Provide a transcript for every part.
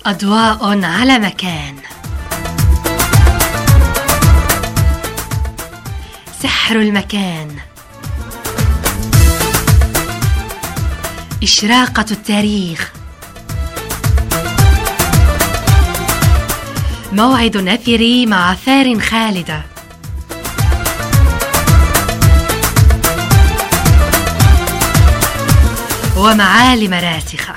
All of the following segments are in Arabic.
أضواء على مكان. سحر المكان. إشراقة التاريخ. موعد أثري مع آثار خالدة. ومعالم راسخة.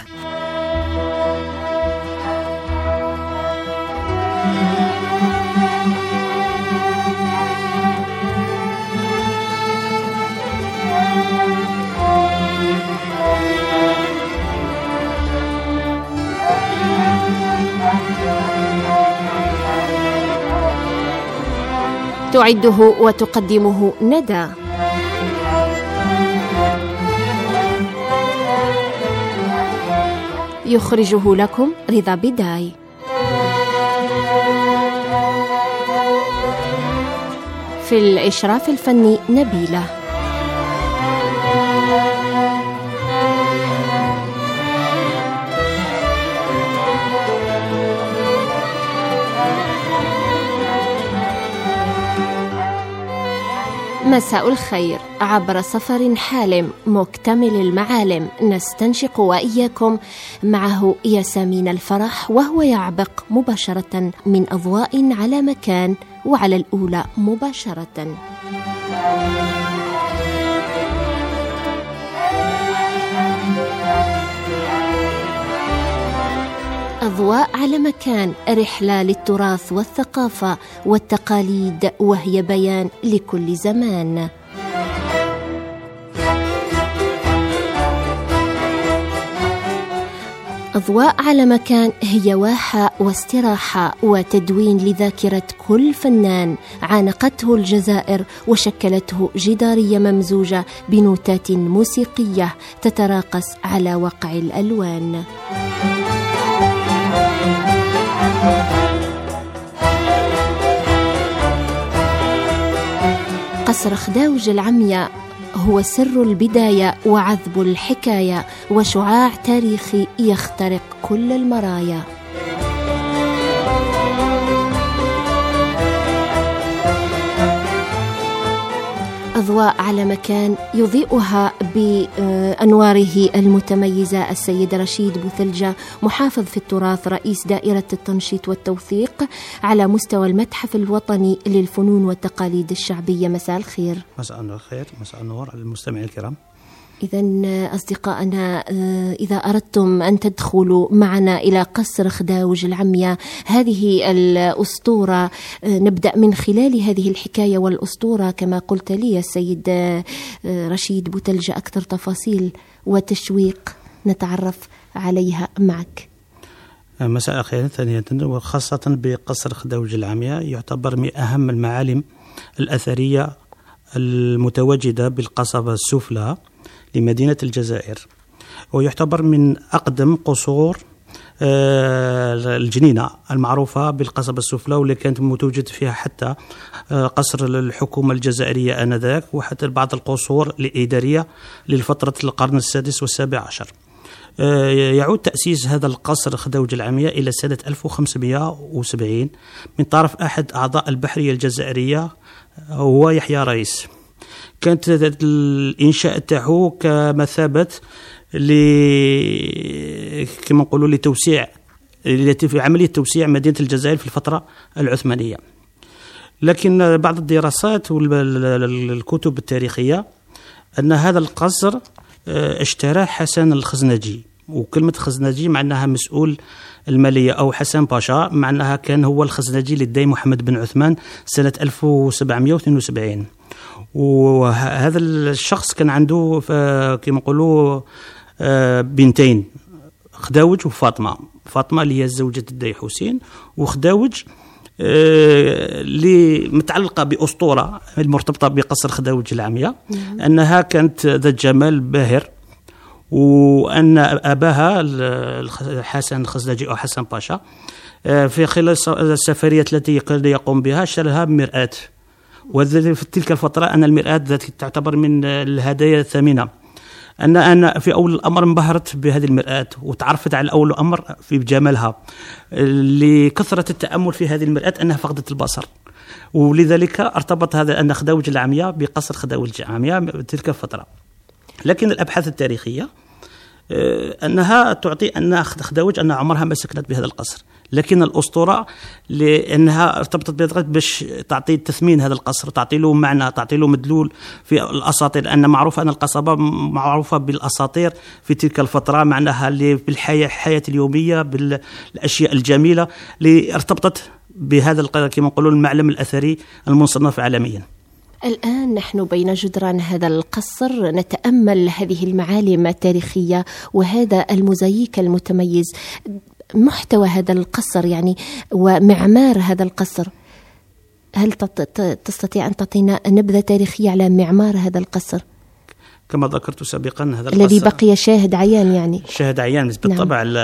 تعده وتقدمه ندى. يخرجه لكم رضا بداي. في الإشراف الفني نبيلة. مساء الخير. عبر سفر حالم مكتمل المعالم نستنشق وإياكم معه ياسمين الفرح، وهو يعبق مباشرة من أضواء على مكان، وعلى الأولى مباشرة. أضواء على مكان، رحلة للتراث والثقافة والتقاليد، وهي بيان لكل زمان. أضواء على مكان هي واحة واستراحة وتدوين لذاكرة كل فنان عانقته الجزائر وشكلته جدارية ممزوجة بنوتات موسيقية تتراقص على وقع الألوان. قصر خداوج العمياء هو سر البداية وعذب الحكاية وشعاع تاريخي يخترق كل المرايا. أضواء على مكان يضيئها بأنواره المتميزة السيد رشيد بوثلجة، محافظ في التراث، رئيس دائرة التنشيط والتوثيق على مستوى المتحف الوطني للفنون والتقاليد الشعبية. مساء الخير. مساء الخير، مساء النور على المستمعين الكرام. إذن أصدقائنا، إذا أردتم أن تدخلوا معنا إلى قصر خداوج العمياء، هذه الأسطورة، نبدأ من خلال هذه الحكاية والأسطورة كما قلت لي السيد رشيد بوثلجة أكثر تفاصيل وتشويق نتعرف عليها معك. مساء الخير ثانية، وخاصة بقصر خداوج العمياء يعتبر من أهم المعالم الأثرية المتواجدة بالقصبة السفلى لمدينة الجزائر، ويعتبر من أقدم قصور الجنينة المعروفة بالقصبة السفلى، واللي كانت متواجد فيها حتى قصر الحكومة الجزائرية آنذاك، وحتى بعض القصور الإدارية لفترة القرن السادس والسابع عشر. يعود تأسيس هذا القصر خداوج العمياء إلى سنة 1570 من طرف أحد أعضاء البحرية الجزائرية هو يحيى رئيس. كانت الإنشاء تاعو كمثابة كما نقولوا لتوسيع في عملية توسيع مدينة الجزائر في الفترة العثمانية. لكن بعض الدراسات والكتب التاريخية أن هذا القصر اشتراه حسن الخزنجي، وكلمة خزنجي معناها مسؤول المالية أو حسن باشا، معناها كان هو الخزنجي للدين محمد بن عثمان سنة 1772. وهذا الشخص كان عنده كما نقولوا بنتين، خداوج وفاطمة. فاطمة اللي هي زوجة الداي حسين، وخداوج اللي متعلقة بأسطورة المرتبطة بقصر خداوج العمياء، أنها كانت ذات جمال باهر، وأن أباها حسن الخزنجي أو حسن باشا في خلال السفريات التي كان يقوم بها اشتراها مرآة، وفي تلك الفترة أن المرآة ذات تعتبر من الهدايا الثمينة أنا في أول الأمر انبهرت بهذه المرآة، وتعرفت على أول الأمر في جمالها لكثرة التأمل في هذه المرآة أنها فقدت البصر، ولذلك ارتبط هذا أن خداوج العمياء بقصر خداوج العمياء تلك الفترة. لكن الأبحاث التاريخية أنها تعطي أن خداوج أن عمرها ما سكنت بهذا القصر، لكن الأسطورة لأنها ارتبطت بهذا باش تعطي تثمين هذا القصر، تعطي له معنى، تعطي له مدلول في الأساطير، أن معروف أن القصبة معروفة بالأساطير في تلك الفترة، معناها بالحياة اليومية، بالأشياء الجميلة اللي ارتبطت بهذا كما نقولوا المعلم الأثري المصنف عالميا. الآن نحن بين جدران هذا القصر نتأمل هذه المعالم التاريخية وهذا الموزاييك المتميز. محتوى هذا القصر يعني ومعمار هذا القصر، هل تستطيع أن تعطينا نبذة تاريخية على معمار هذا القصر؟ كما ذكرت سابقا هذا الذي بقي شاهد عيان، يعني شاهد عيان بالطبع. نعم.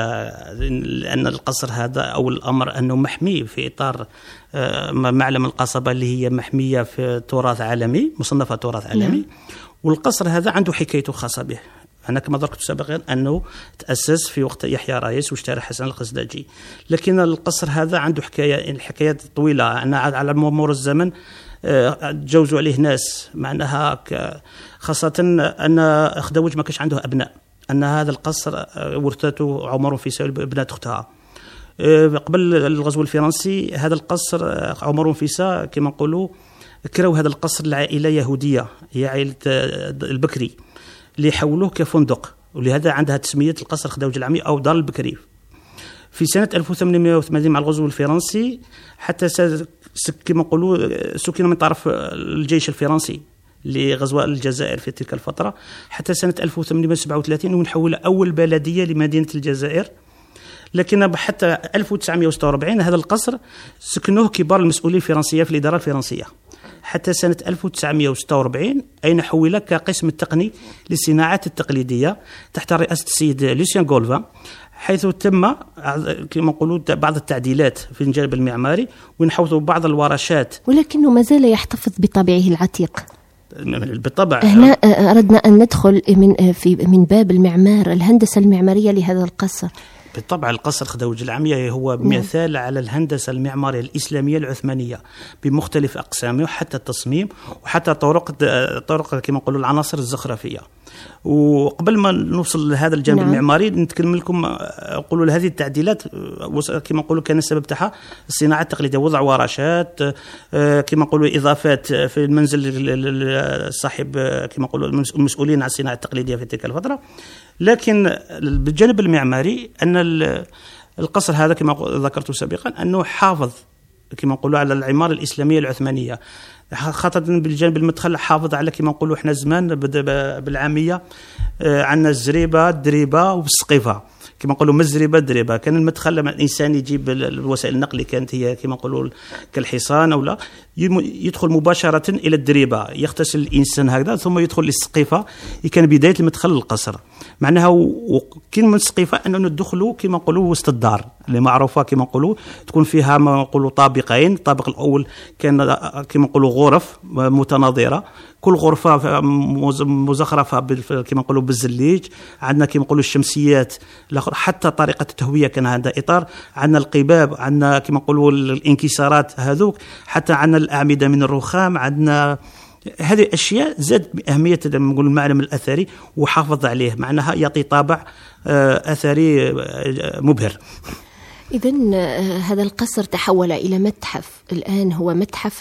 لأن القصر هذا أول الأمر أنه محمي في إطار معلم القصبة اللي هي محمية في تراث عالمي، مصنفة تراث عالمي. نعم. والقصر هذا عنده حكايته الخاصة به. أنا كما ذكرت سابقا أنه تأسس في وقت يحيى رايس واشترى حسن القزداجي، لكن القصر هذا عنده حكايات طويلة. أنا على مرور الزمن تجاوزوا عليه ناس، معناها خاصة أن خداوج ما كانش عنده أبناء، أن هذا القصر ورثته عمر فيسا بنات أختها. قبل الغزو الفرنسي هذا القصر عمر فيسا كما نقولوا كراو هذا القصر لعائلة يهودية، هي عائلة البكري، اللي حولوه كفندق، ولهذا عندها تسمية القصر خداوج العمي أو دار البكري. في سنة 1880 مع الغزو الفرنسي حتى كما نقولوا سكن من طرف الجيش الفرنسي لغزو الجزائر في تلك الفترة، حتى سنة 1837 ونحول أول بلدية لمدينة الجزائر. لكن حتى 1946 هذا القصر سكنوه كبار المسؤولين الفرنسية في الإدارة الفرنسية، حتى سنة 1946 أين حول كقسم التقني للصناعات التقليدية تحت رئاسة السيد لوسيان غولفان، حيث تم كما نقولوا بعض التعديلات في الجانب المعماري ونحوثوا بعض الورشات، ولكنه ما زال يحتفظ بطابعه العتيق. بالطبع هنا أردنا أن ندخل من باب المعمار، الهندسة المعمارية لهذا القصر. بالطبع القصر خداوج العمياء هو مثال على الهندسة المعمارية الإسلامية العثمانية بمختلف أقسامه، وحتى التصميم وحتى طرق كما نقولوا العناصر الزخرفية. وقبل ما نوصل لهذا الجانب المعماري نتكلم لكم نقولوا هذه التعديلات كما نقولوا كان السبب تاعها الصناعة التقليدية، وضع ورشات كما نقولوا إضافات في المنزل صاحب كما نقولوا المسؤولين عن الصناعة التقليدية في تلك الفترة. لكن بالجانب المعماري أن القصر هذا كما ذكرت سابقا أنه حافظ كما نقولوا على العمارة الإسلامية العثمانية، خاصة بالجانب المدخل حافظ على كما نقولوا احنا زمان بالعامية عندنا الزريبة الدريبة والسقيفة، كما نقولوا مزربة دريبة. كان المدخل لما الإنسان يجيب الوسائل النقل كانت هي كما نقولوا كالحصان أو لا، يدخل مباشرة إلى الدريبة، يغتسل الإنسان هكذا ثم يدخل للسقيفة، كان بداية المدخل للقصر. معناها وكاين من السقيفة أنه ندخلوا كما نقولوا وسط الدار اللي معروفة كما نقولوا تكون فيها ما نقولوا طابقين. الطابق الأول كان كما نقولوا غرف متناظرة، كل غرفة مزخرفة كما نقولوا بالزليج، عندنا كما نقولوا الشمسيات الأخرى، حتى طريقة التهوية كان عندها إطار، عندنا القباب، عندنا كما نقولوا الانكسارات هذوك، حتى عندنا الأعمدة من الرخام، عندنا هذه الأشياء زاد بأهمية نقول المعلم الأثري وحافظ عليه، معناها يعطي طابع أثري مبهر. إذن هذا القصر تحول إلى متحف، الآن هو متحف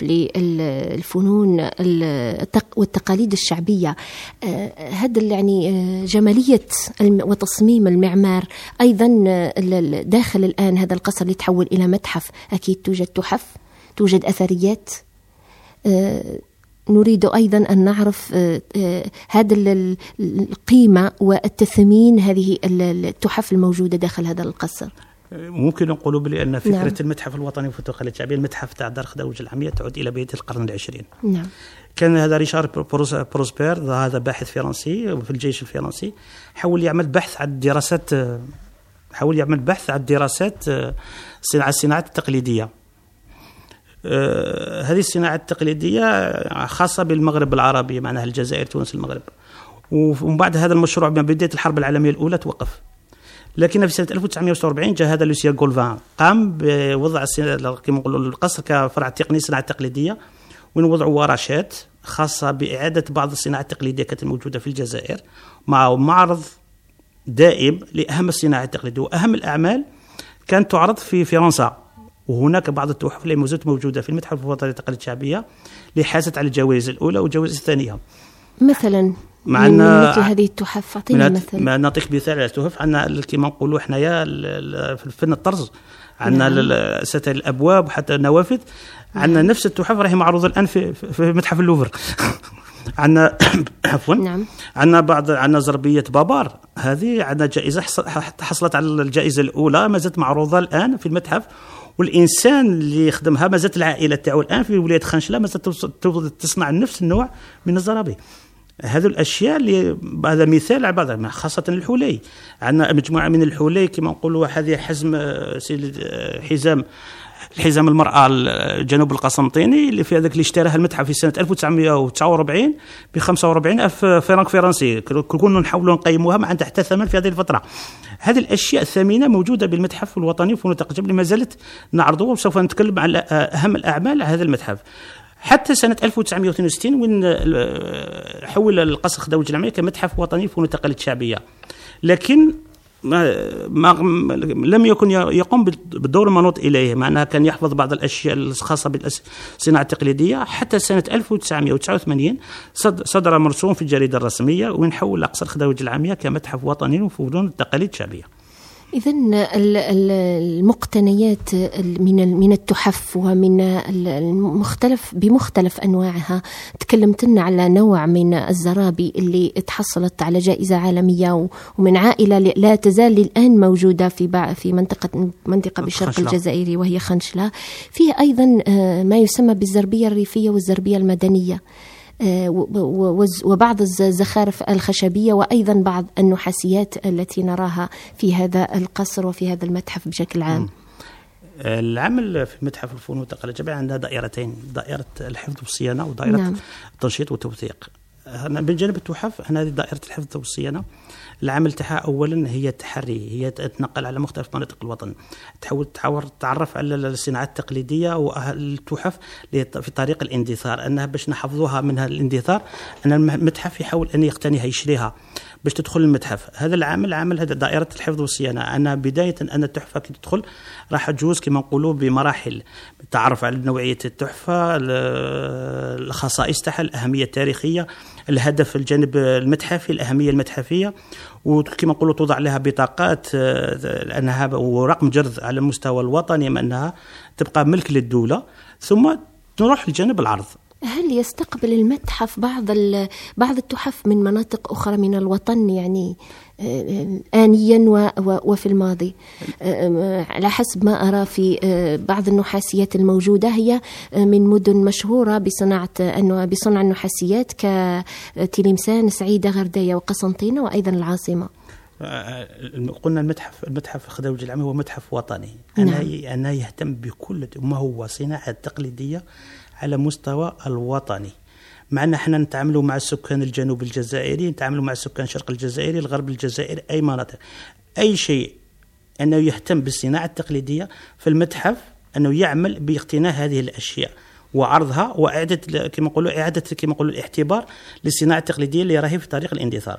للفنون والتقاليد الشعبية. هذا يعني جمالية وتصميم المعمار. أيضا داخل الآن هذا القصر يتحول إلى متحف، أكيد توجد تحف، توجد أثريات. نريد أيضا أن نعرف هذا القيمة والتثمين هذه التحف الموجودة داخل هذا القصر. ممكن نقول بأن فكرة نعم. المتحف الوطني في التقاليد الشعبية، المتحف تاع دار خداوج العمياء تعود إلى بداية القرن العشرين. نعم. كان هذا ريشار بروسبير، هذا باحث فرنسي في الجيش الفرنسي، حاول يعمل بحث عن الدراسات الصناعات التقليدية. هذه الصناعة التقليدية خاصة بالمغرب العربي، معناها الجزائر تونس المغرب. ومن بعد هذا المشروع بداية الحرب العالمية الأولى توقف. لكن في سنة 1946 جاء هذا لوسيا غولفان قام بوضع كما نقولوا القصر كفرع تقني صناعة تقليدية، وين وضعوا ورشات خاصة بإعادة بعض الصناعة التقليدية كانت موجودة في الجزائر، مع معرض دائم لأهم الصناعة التقليدية وأهم الأعمال كانت تعرض في فرنسا. وهناك بعض التحف اللي موجودة في المتحف الوطني للتقاليد الشعبية اللي حازت على الجوائز الأولى والجوائز الثانية. مثلا معنا مثل هذه التحف، أعطينا مثل. نعطيك مثال على التحف. عندنا كما نقولوا حنايا في فن الطرز، عندنا ستائر الأبواب وحتى النوافذ. عندنا نفس التحف راهي معروضة الآن في متحف اللوفر. عندنا عفوا عندنا زربية بابار، هذه عندنا جائزة حصلت على الجائزة الأولى، ما زالت معروضة الآن في المتحف، والإنسان اللي يخدمها ما زالت العائلة تاعو الآن في ولاية خنشلة ما زالت تصنع نفس النوع من الزرابي. هذه الأشياء اللي هذا مثال على بعضها، خاصة الحولي. عندنا مجموعة من الحولي كما نقولوا هذه حزام المرأة الجنوب القسنطيني اللي في هذاك اللي اشتراها المتحف في سنة 1949 ب 45,000 فرنك فرنسي. كنا نحاولوا نقيموها ما عندها حتى ثمن في هذه الفترة. هذه الأشياء الثمينة موجودة بالمتحف الوطني وفنون التقليد اللي ما زالت نعرضوها، وسوف نتكلم على أهم الأعمال هذا المتحف. حتى سنة 1962 وين حول القصر خداوج العمية كمتحف وطني فنون التقاليد الشعبية، لكن لم يكن يقوم بالدور المنوط إليه، معناها كان يحفظ بعض الأشياء الخاصة بالصناعة التقليدية. حتى سنة 1989 صدر مرسوم في الجريدة الرسمية وين حول قصر خداوج العمية كمتحف وطني وفنون التقاليد الشعبية. إذن المقتنيات من التحف ومن بمختلف أنواعها، تكلمت لنا على نوع من الزرابي اللي تحصلت على جائزة عالمية ومن عائلة لا تزال الآن موجودة في منطقة بالشرق الجزائري وهي خنشلة. فيه أيضا ما يسمى بالزربية الريفية والزربية المدنية، وبعض الزخارف الخشبية وأيضا بعض النحاسيات التي نراها في هذا القصر وفي هذا المتحف بشكل عام. العمل في متحف الفنون والتقاليد الشعبية عندنا دائرتين، دائرة الحفظ والصيانة ودائرة التنشيط والتوثيق. من جانب التحف هنا دائرة الحفظ والصيانة، العمل تاعها أولا هي التحري، هي تتنقل على مختلف مناطق الوطن، تحاول تعرف على الصناعات التقليدية والتحف في طريق الاندثار، أنها باش نحفظوها منها الاندثار أن المتحف يحاول أن يقتنيها يشريها باش تدخل المتحف. هذا العمل هذا دائرة الحفظ والصيانة. أنا بداية أن التحفة كي تدخل راح تجوز كما نقولوا بمراحل، تعرف على نوعية التحفة، الخصائص تاعها، الأهمية التاريخية، الهدف الجانب المتحفي، الأهمية المتحفية، وكما نقولوا توضع لها بطاقات أنها ورقم جرد على المستوى الوطني أنها تبقى ملك للدولة. ثم نروح لجانب العرض. هل يستقبل المتحف بعض التحف من مناطق أخرى من الوطن، يعني آنيا وفي الماضي؟ على حسب ما أرى في بعض النحاسيات الموجودة هي من مدن مشهورة بصنع النحاسيات كتلمسان، سعيدة، غرداية وقسنطينة وأيضا العاصمة. قلنا المتحف خداوج العمية هو متحف وطني. أنا يهتم بكل ما هو صناعة تقليدية على مستوى الوطني. معنا احنا نتعاملوا مع السكان الجنوب الجزائري، نتعاملوا مع السكان الشرق الجزائري، الغرب الجزائري، أي مناطق، أي شيء أنه يهتم بالصناعة التقليدية في المتحف، أنه يعمل باقتناء هذه الأشياء وعرضها وإعادة كما نقولوا الاعتبار للصناعة التقليدية اللي راهي في طريق الاندثار.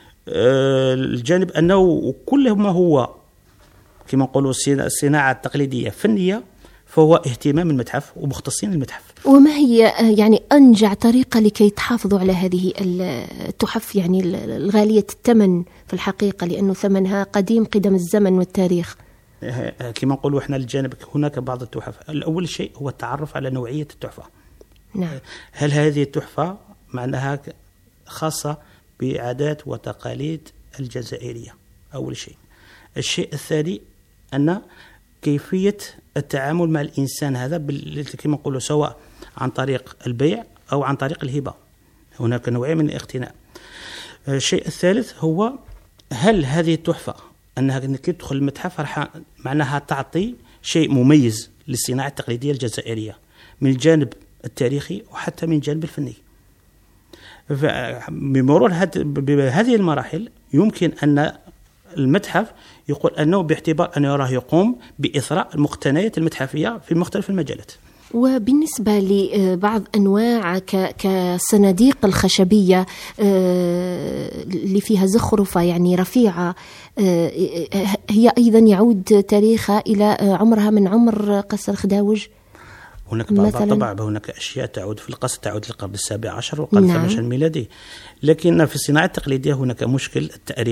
الجانب أنه كل ما هو كما نقولوا الصناعة التقليدية فنية فهو اهتمام المتحف ومختصين المتحف. وما هي يعني أنجع طريقة لكي تحافظوا على هذه التحف، يعني الغالية الثمن في الحقيقة، لأنه ثمنها قديم قدم الزمن والتاريخ؟ كما نقولوا احنا الجانب هناك بعض التحف. الأول شيء هو التعرف على نوعية التحفة. نعم. هل هذه التحفة معناها خاصة بعادات وتقاليد الجزائرية؟ أول شيء. الشيء الثاني أن كيفية التعامل مع الإنسان هذا كما نقولوا سواء عن طريق البيع أو عن طريق الهبة، هناك نوعين من الاقتناء. الشيء الثالث هو هل هذه التحفة أنها كي تدخل المتحف راح معناها تعطي شيء مميز للصناعة التقليدية الجزائرية من الجانب التاريخي وحتى من الجانب الفني. بمرور بهذه المراحل يمكن أن المتحف يقول أنه باعتبار أنه راه يقوم بإثراء المقتنيات المتحفية في مختلف المجالات. وبالنسبة لبعض أنواع كصناديق الخشبية اللي فيها زخرفة يعني رفيعة، هي أيضا يعود تاريخها إلى عمرها من عمر قصر خداوج. هناك طبعا هناك أشياء تعود في القصر تعود للقرن السابع عشر والقرن الثامن عشر الميلادي، لكن في الصناعة التقليدية هناك مشكل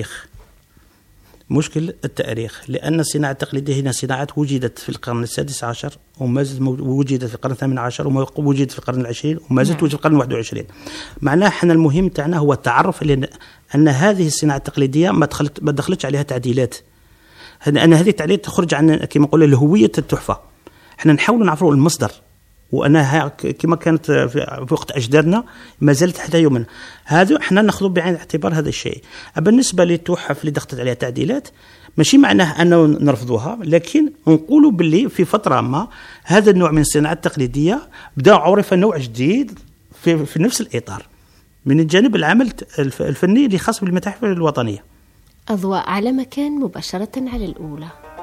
التاريخ، لأن الصناعة التقليدية هنا صناعات وجدت في القرن السادس عشر وما زالت وجدت في القرن الثامن عشر ووجدت في القرن العشرين وما زالت وجدت في القرن 21. معناه احنا المهم تاعنا هو التعرف أن هذه الصناعة التقليدية ما دخلتش عليها تعديلات، أن هذه التعديلات تخرج عن كما نقول الهوية التحفة. احنا نحاول نعرفوا المصدر، وأنها كما كانت في وقت أجدادنا ما زالت حتى يومنا هذا احنا نأخذ بعين الاعتبار هذا الشيء. بالنسبة للتحف اللي دخلت عليها تعديلات ماشي معناه أنه نرفضوها، لكن نقولوا باللي في فترة ما هذا النوع من الصناعة التقليدية بدأ عرف نوع جديد في نفس الإطار من الجانب العمل الفني اللي خاص بالمتاحف الوطنية. أضواء على مكان مباشرة على الأولى.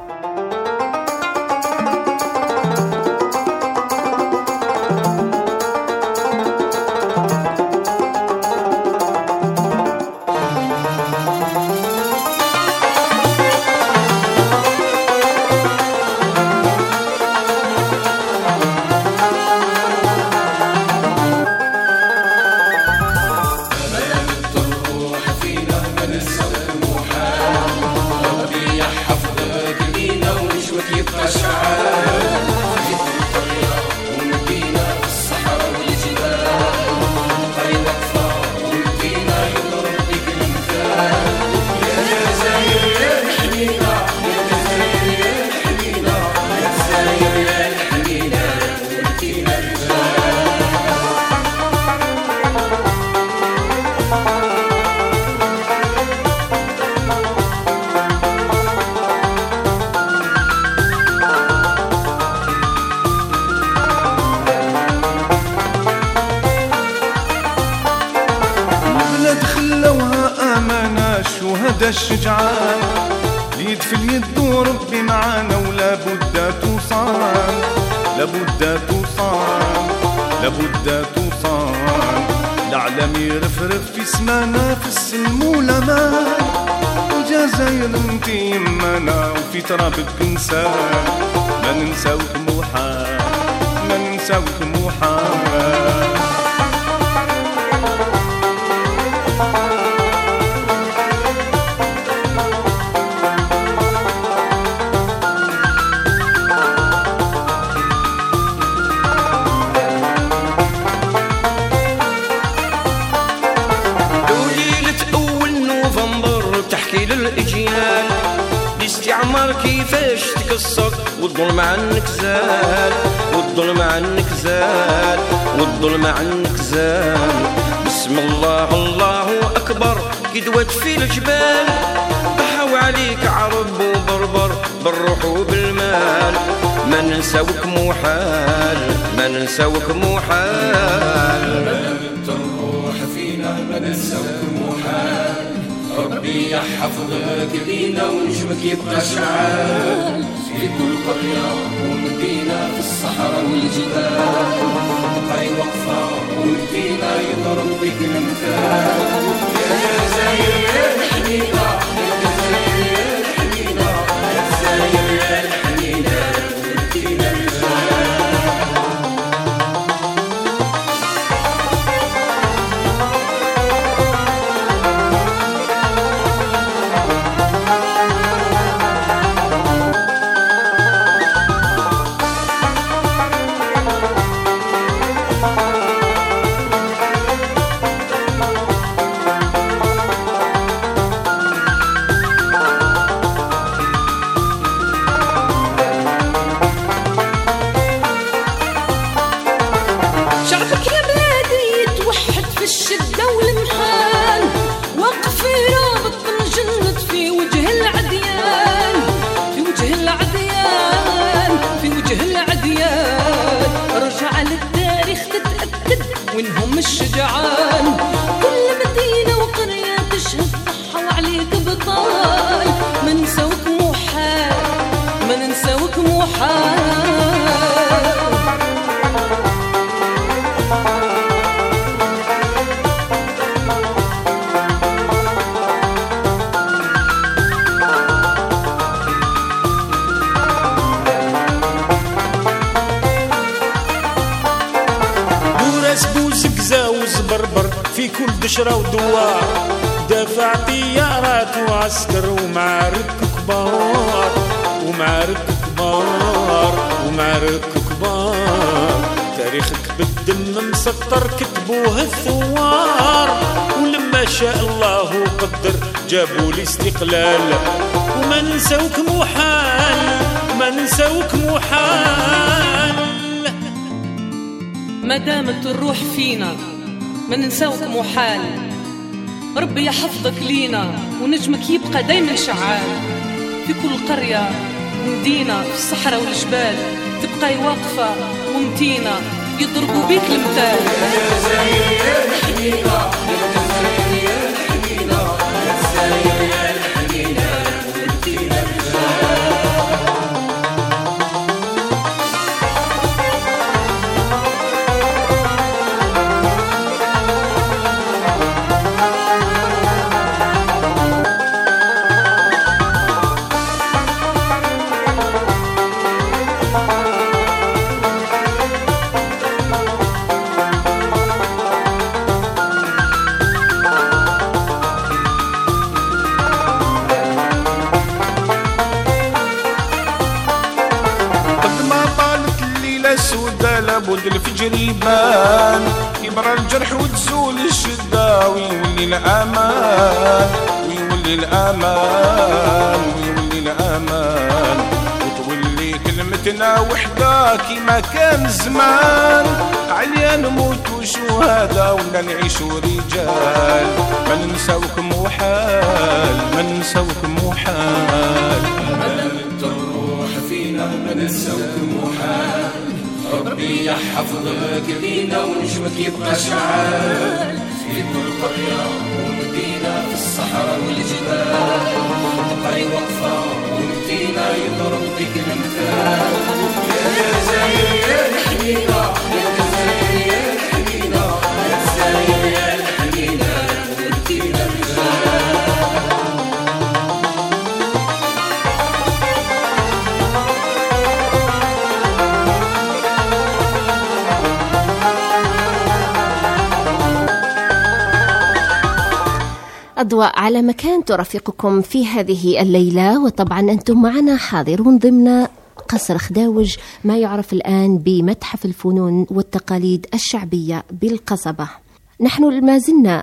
الشجعان اليد في اليد وربي معانا ولا بد توصان العالم يرفرف في سمانا في السلم والأمان، الجزائر انتي يمانا وفي ترابك انسان، ما ننساوك محال الاستعمار كيفاش تكسر والظلم عنك زال بسم الله الله أكبر قدوت في الجبال، ضحوا عليك عرب وبربر بالروح وبالمال، ما ننساوك محال تروح فينا ما ننساوك محال، ربي يحفظك لينا ونجمك يبقى شعال في كل قرية ومدينة في الصحراء والجبال، تبقى وقفة والمدينة يضرب بك الامثال، يا جزائر يا الحنينة يا جزائر يا الحنينة يا جزائر يا الحنينة والمدينة رجال. بشرة ودوار، دافع طيارات وعسكر ومعارك كبار، ومعارك كبار، ومعارك كبار. تاريخك بالدم مسطر كتبوه الثوار، ولما شاء الله قدر جابوا الاستقلال. وما ننساوك محال، ما ننساوك محال. ما دامت الروح فينا ما ننساوك محال. ربي يحفظك لينا ونجمك يبقى دايما شعال. في كل قرية ومدينة في الصحراء والجبال تبقى واقفة ومتينة يضربوا بيك المثال. يا جزائر يا الحنينة، يا جزائر يا الحنينة، يا جزائر يا الحنينة، ولدتينا الرجال. لابد الفجر يبان، يبرى الجرح وتزول الشدة ويولي الأمان، ويولي الأمان، ويولي الأمان. وتولي كلمتنا وحدة كيما كان زمان، عليا نموتو شهداء ولا نعيشو رجال. ما ننساوك محال، ما ننساوك محال. ما دامت الروح فينا ما ننساوك محال. ربي يحفظك لينا ونجمك يبقى شعال. في كل قرية ومدينة في الصحراء والجبال تبقى واقفة ومدينة يضرب بك المثال. يا جزائر يا الحنينة، يا جزائر يا الحنينة، يا جزائر يا الحنينة، ولدتينا الرجال. أضواء على مكان ترافقكم في هذه الليلة، وطبعا أنتم معنا حاضرون ضمن قصر خداوج، ما يعرف الآن بمتحف الفنون والتقاليد الشعبية بالقصبة. نحن ما زلنا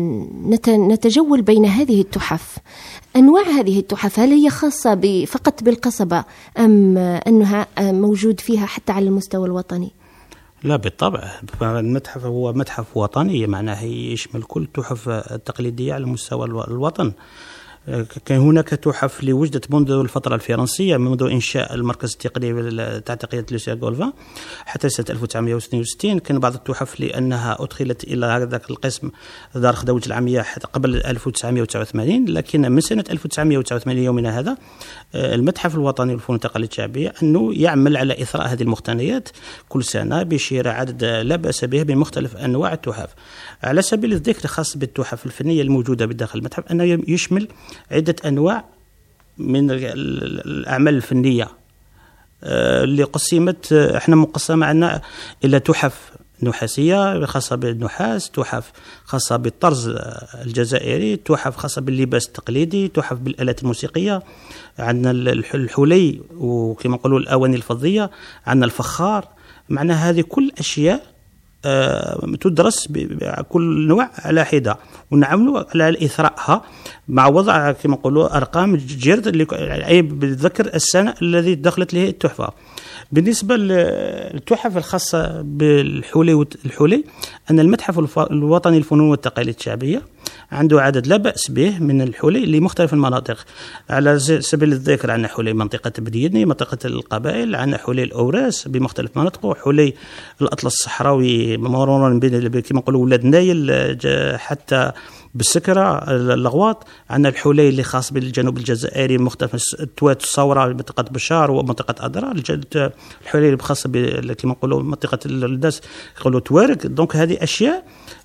نتجول بين هذه التحف. أنواع هذه التحف هل هي خاصة فقط بالقصبة أم أنها موجود فيها حتى على المستوى الوطني؟ لا بالطبع، المتحف هو متحف وطني، معناه يشمل كل التحف التقليدية على مستوى الوطن. كان هناك تحف اللي وجدت منذ الفترة الفرنسية، منذ إنشاء المركز التقني تحت قيادة لوسيان غولفان حتى سنة 1962. كان بعض التحف لأنها أدخلت إلى هذاك القسم دار خداوج العامية قبل 1989، لكن من سنة 1989 يومنا هذا المتحف الوطني للفنون والتقاليد الشعبية أنه يعمل على إثراء هذه المقتنيات كل سنة بشراء عدد لا بأس به من مختلف أنواع التحف. على سبيل الذكر خاص بالتحف الفنية الموجودة بداخل المتحف أنه يشمل عدة أنواع من الأعمال الفنية اللي قسمت، احنا مقسمة عنا إلى تحف نحاسية خاصة بالنحاس، تحف خاصة بالطرز الجزائري، تحف خاصة باللباس التقليدي، تحف بالآلات الموسيقية، عندنا الحلي وكما نقولوا الأواني الفضية، عندنا الفخار. معنى هذه كل أشياء تدرس بكل نوع على حدة ونعملوا على إثراءها مع وضع كما نقولوا أرقام جرد اللي أي بتذكر السنة الذي دخلت له التحفة. بالنسبة للتحف الخاصة بالحلي أن المتحف الوطني للفنون والتقاليد الشعبية عنده عدد لا بأس به من الحلي لمختلف المناطق. على سبيل الذكر عندنا حلي منطقة بديني، منطقة القبائل، عندنا حلي الأوراس بمختلف مناطقه، حلي الأطلس الصحراوي مرورا بين كما نقولوا ولاد نايل حتى بالسكرة الأغواط. عندنا الحلي اللي خاص بالجنوب الجزائري مختلف توات الصورة منطقة بشار ومنطقة أدرا، الحلي الخاصة كما نقولوا منطقة الناس يقولوا توارق. دونك هذه أشياء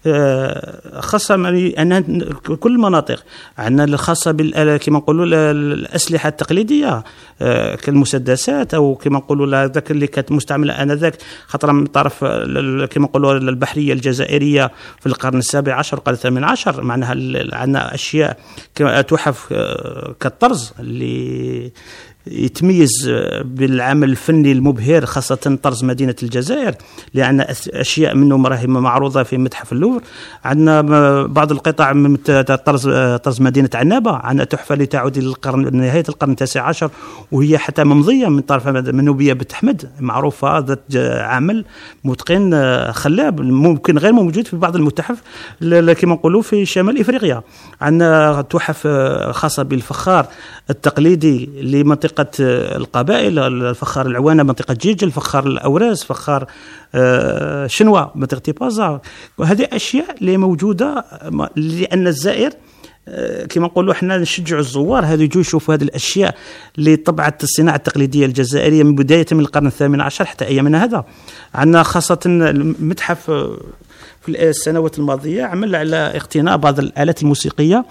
خاصة أن كل المناطق عندنا الخاصة كما نقولوا الأسلحة التقليدية كالمسدسات أو كما نقولوا ذاك اللي كانت مستعملة آنذاك خطرة من طرف كما نقولوا البحرية الجزائرية في القرن السابع عشر والقرن الثامن عشر. معناها عندنا أشياء تحف كالطرز اللي يتميز بالعمل الفني المبهر، خاصة طرز مدينة الجزائر، لأن أشياء منه راهي معروضة في متحف اللوفر. عندنا بعض القطع من طرز مدينة عنابة، عندنا تحفة اللي تعود إلى نهاية القرن التاسع عشر، وهي حتى ممضية من طرف منوبية بتحمد، معروفة ذات عمل متقن خلاب ممكن غير موجود في بعض المتاحف كما نقولوا في شمال إفريقيا. عندنا تحف خاصة بالفخار التقليدي لمنطقة القبائل، الفخار العوانة منطقة جيجل، فخار الأوراس، فخار شنوى منطقة تيبازا. وهذه أشياء اللي موجودة لأن الزائر كما نقولوا احنا نشجع الزوار هذو يجوا يشوفوا هذه الأشياء اللي طبعت الصناعة التقليدية الجزائرية من بداية من القرن الثامن عشر حتى أيامنا هذا. عندنا خاصة المتحف في السنوات الماضية عمل على اقتناء بعض الآلات الموسيقية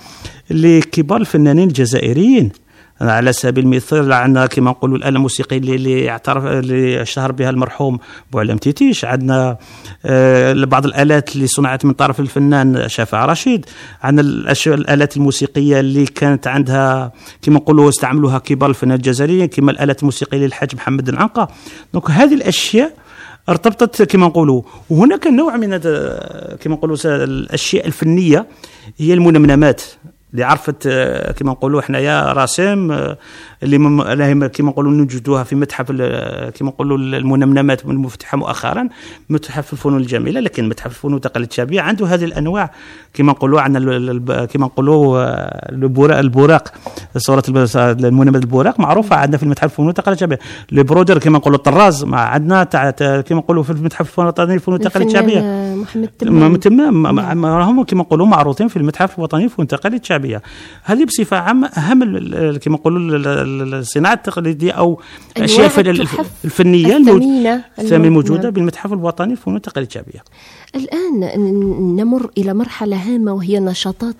لكبار الفنانين الجزائريين. على سبيل المثال عندنا كما نقولوا الآلة الموسيقية اللي اشتهر بها المرحوم بوعلام تيتيش. عندنا بعض الآلات اللي صنعت من طرف الفنان شافع رشيد. عندنا الآلات الموسيقية اللي كانت عندها كما نقولوا استعملوها كبار الفنانين الجزائريين، كما الآلات الموسيقية للحاج محمد العنقا. دونك هذه الأشياء ارتبطت كما نقولوا. وهناك نوع من كما نقولوا الأشياء الفنية هي المنمنمات اللي عرفت كما نقولوا احنا يا راسم اللي كما نقولوا نوجدوها في متحف كما نقولوا المنمنمات المفتوحه مؤخرا متحف الفنون الجميله. لكن متحف الفنون والتقاليد الشعبيه عنده هذه الانواع كما نقولوا عندنا كما نقولوا البوراق، صوره المنمنمات البوراق معروفه عندنا في المتحف الفنون والتقاليد الشعبيه. البرودر كما نقولوا الطراز عندنا كما نقولوا في المتحف الفنون والتقاليد الشعبيه محمد تمام راهم كما نقولوا معروضين في المتحف الوطني للفنون والتقاليد الشعبيه. هذه بصفه عامه اهم كما نقولوا الصناعه التقليديه او الاشياء الفنيه الموجوده بالمتحف الوطني للفنون والتقاليد الشعبيه. الان نمر الى مرحله هامه وهي نشاطات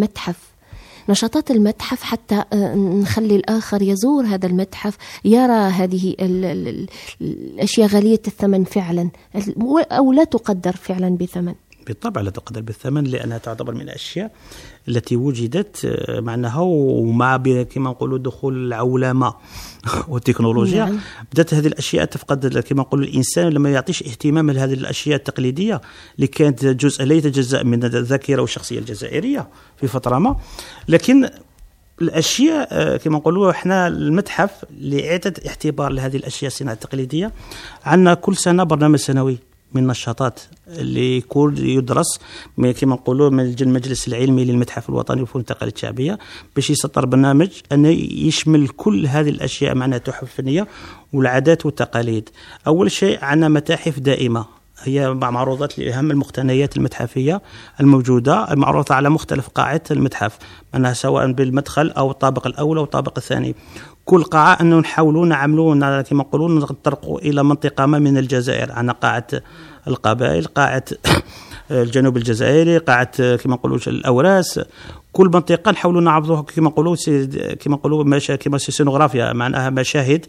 المتحف حتى نخلي الآخر يزور هذا المتحف يرى هذه الأشياء غالية الثمن فعلا أو لا تقدر فعلا بثمن. بالطبع لا تقدر بالثمن، لأنها تعتبر من الأشياء التي وجدت معناها ومع كما نقولوا دخول العولمة والتكنولوجيا نعم. بدأت هذه الأشياء تفقد كما نقول الإنسان لما يعطيش اهتمام لهذه الأشياء التقليدية اللي كانت جزء لا يتجزأ من الذاكرة والشخصية الجزائرية في فترة ما. لكن الأشياء كما نقولوا احنا المتحف لإعادة اعتبار لهذه الأشياء الصناعة التقليدية عندنا كل سنة برنامج سنوي من النشاطات اللي يكون يدرس كما نقولوا من المجلس العلمي للمتحف الوطني للفنون والتقاليد الشعبية باش يسطر برنامج أن يشمل كل هذه الأشياء معناها تحف فنية والعادات والتقاليد. أول شيء عندنا متاحف دائمة هي معروضات لأهم المقتنيات المتحفية الموجودة المعروضة على مختلف قاعات المتحف معناها سواء بالمدخل أو الطابق الأول أو الطابق الثاني. كل قاعة أنه نحاولون نعملون كما يقولون نطرقوا إلى منطقة ما من الجزائر. عندنا قاعة القبائل، قاعة الجنوب الجزائري، قاعة كما يقولوا الأوراس. كل منطقة نحاولوا نعرضوها كما يقولوا كما سينوغرافيا معناها مشاهد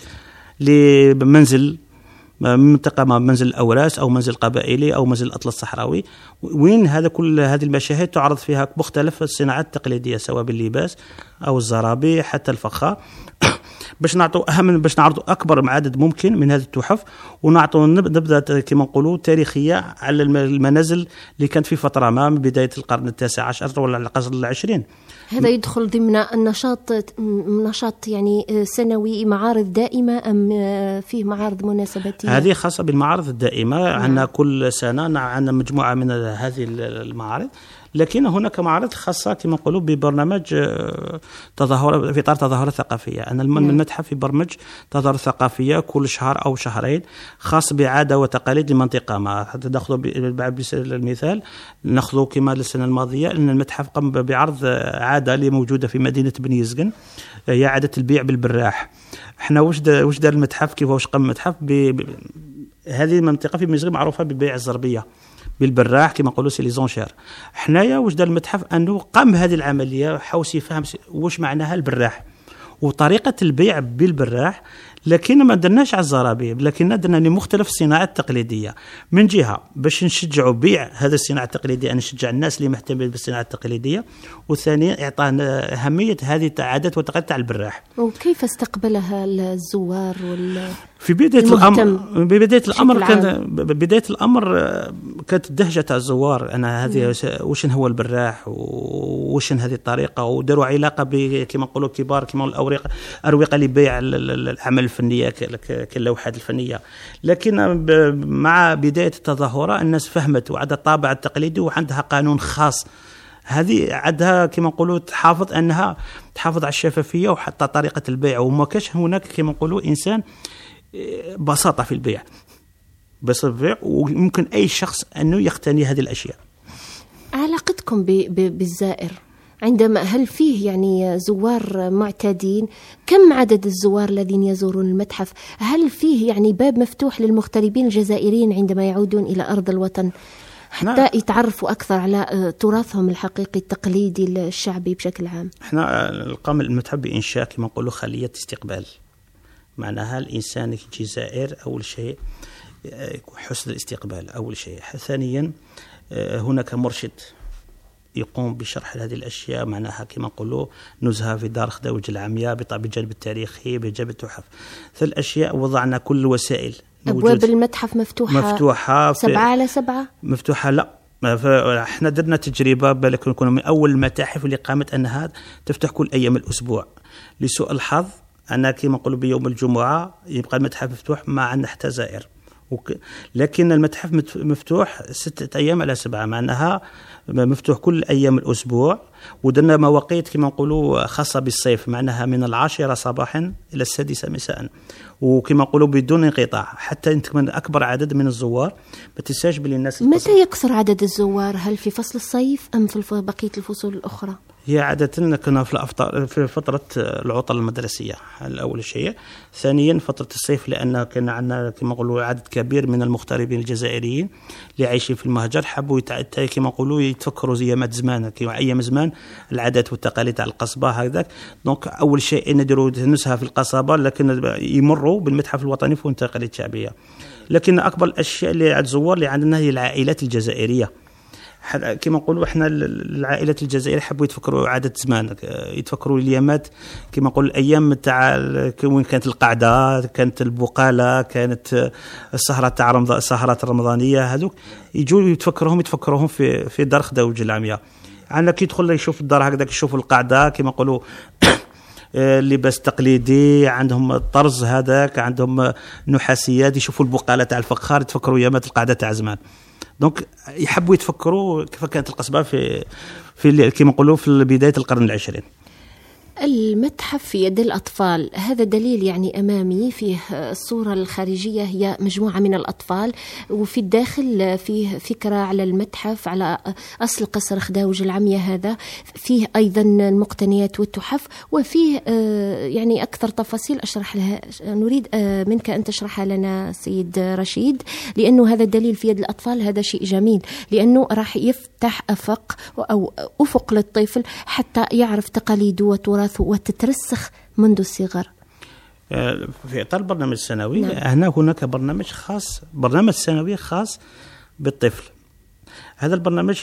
لمنزل منطقة ما منزل الأوراس أو منزل قبائلي أو منزل الأطلس الصحراوي وين هذا كل هذه المشاهد تعرض فيها مختلف الصناعات التقليدية سواء باللباس أو الزرابي حتى الفخار باش نعرضوا أكبر عدد ممكن من هذه التحف ونعطوا نبذة كما نقولوا تاريخية على المنازل اللي كانت في فترة ما من بداية القرن التاسع عشر ولا القرن العشرين. هذا يدخل ضمن النشاط يعني سنوي معارض دائمة أم فيه معارض مناسباتية؟ هذه خاصة بالمعارض الدائمة. عندنا كل سنة عندنا مجموعة من هذه المعارض لكن هناك معارض خاصة كما نقولوا ببرنامج تظاهر في إطار تظاهرات ثقافية. أنا المتحف في برنامج تظاهرات ثقافية كل شهر أو شهرين خاص بعادة وتقاليد المنطقة. ما نأخذ المثال نأخذ كما السنة الماضية أن المتحف قام بعرض عادة اللي موجودة في مدينة بني يزقن هي عادة البيع بالبراح. احنا وش دار المتحف كيف واش قام المتحف هذه المنطقة في بني يزقن معروفة ببيع الزربية بالبراح كما نقولوا سي لي زونشير. حنايا واش دار المتحف انه قام بهذه العمليه، حاول يفهم واش معناها البراح وطريقه البيع بالبراح، لكن ما درناش على الزرابيب، لكن درنا لمختلف الصناعات التقليديه. من جهه باش نشجعوا بيع هذه الصناعه التقليديه، أن نشجع الناس اللي مهتمين بالصناعه التقليديه، وثانيا اعطانا اهميه هذه العادات والتقاليد تاع البراح. وكيف استقبلها الزوار في بداية الأمر كانت الدهجة تاع الزوار، أنا هذه وشن هو البراح وشن هذه الطريقة، وداروا علاقة كما نقولوا كبار كما الأروقة لبيع الأعمال الفنية كاللوحات الفنية. لكن مع بداية التظاهرة الناس فهمت وعندها الطابع التقليدي وعندها قانون خاص، هذه عندها كما نقولوا تحافظ على الشفافية وحتى طريقة البيع، وما كاش هناك كما نقولوا إنسان بساطة في البيع، بس البيع وممكن أي شخص أنه يقتني هذه الأشياء. علاقتكم بالزائر عندما هل فيه يعني زوار معتادين؟ كم عدد الزوار الذين يزورون المتحف؟ هل فيه يعني باب مفتوح للمغتربين الجزائريين عندما يعودون إلى أرض الوطن حتى يتعرفوا أكثر على تراثهم الحقيقي التقليدي الشعبي بشكل عام؟ احنا قام المتحف بإنشاء كما نقولوا خلية استقبال، معناها الإنسان يجي زائر أول شيء حسن الاستقبال أول شيء، ثانيا هناك مرشد يقوم بشرح هذه الأشياء، معناها كما نقولوا نزهة في دار خداوج العمياء بجانب التاريخي بجانب التحف. ثلاث أشياء وضعنا كل الوسائل. أبواب المتحف مفتوحة 7/7 مفتوحة؟ لا، احنا درنا تجربة بالك نكون من أول المتاحف اللي قامت أنها تفتح كل أيام الأسبوع. لسوء الحظ أنا كما نقولوا بيوم الجمعة يبقى المتحف مفتوح ما عندنا حتى زائر، لكن المتحف مفتوح 6 أيام على 7، معناها مفتوح كل أيام الأسبوع. ودرنا مواقيت كما نقولوا خاصة بالصيف، معناها من 10 صباحا إلى 6 مساء، وكما نقولوا بدون انقطاع حتى يتكمل أكبر عدد من الزوار. ما تنساش بلي الناس متى يقصر عدد الزوار؟ هل في فصل الصيف أم في بقية الفصول الأخرى؟ هي عادة كنا في فترة العطل المدرسية الأول شيء، ثانيا فترة الصيف لأن كان عندنا كما نقولوا عدد كبير من المغتربين الجزائريين اللي عايشين في المهجر، حبوا كما نقولوا يتفكروا زيامات زمان كما أيام زمان العادات والتقاليد تاع القصبة هكذاك. دونك أول شيء نديروا نزهة في القصبة، لكن يمروا بالمتحف الوطني في التقاليد الشعبية. لكن أكبر الأشياء اللي عند الزوار اللي عندنا هي العائلات الجزائرية، كما نقولوا احنا العائلات الجزائريه حبوا يتفكروا عاده زمان، يتفكروا اليامات كما نقول الايام تاع وين كانت القعده، كانت البقاله، كانت السهره تاع السهرات الرمضانيه، هذوك يجوا يتفكروهم في دار خداوج العمياء. عندنا كي يدخل يشوف الدار هكذاك يشوف القعده كما نقولوا اللباس تقليدي، عندهم الطرز هذاك، عندهم نحاسيات، يشوفوا البقاله تاع الفخار، يتفكروا يامات القعده تاع زمان. دونك يحبوا يتفكروا كيف كانت القصبة في كما نقولوا في بداية القرن العشرين. المتحف في يد الأطفال، هذا دليل يعني أمامي فيه الصورة الخارجية هي مجموعة من الأطفال، وفي الداخل فيه فكرة على المتحف على أصل قصر خداوج العمياء، هذا فيه أيضا المقتنيات والتحف، وفيه يعني أكثر تفاصيل أشرح لها. نريد منك أن تشرحها لنا سيد رشيد، لأنه هذا الدليل في يد الأطفال، هذا شيء جميل لأنه راح يفتح أفق للطفل حتى يعرف تقاليده وتراثه وتترسخ منذ الصغر. في إطار البرنامج السنوي هناك برنامج سنوي خاص بالطفل. هذا البرنامج